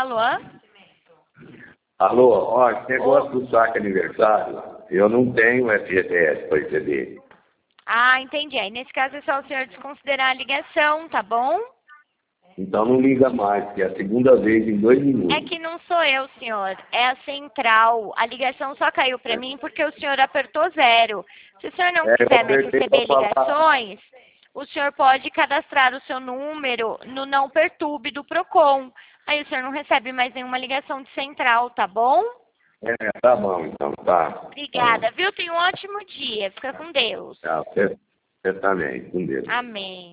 Alô? Alô, ó, esse negócio do saque aniversário, eu não tenho FGTS para receber. Ah, entendi. Aí, nesse caso, é só o senhor desconsiderar a ligação, tá bom? Então não liga mais, que é a segunda vez em 2 minutos. É que não sou eu, senhor. É a central. A ligação só caiu para mim porque o senhor apertou 0. Se o senhor não Eu quiser mais apertei receber pra falar. ligações, o senhor pode cadastrar o seu número no Não Perturbe do Procon. Aí o senhor não recebe mais nenhuma ligação de central, tá bom? Tá bom, então, tá. Obrigada, viu? Tenha um ótimo dia. Fica com Deus. Tá, você também, com Deus. Amém.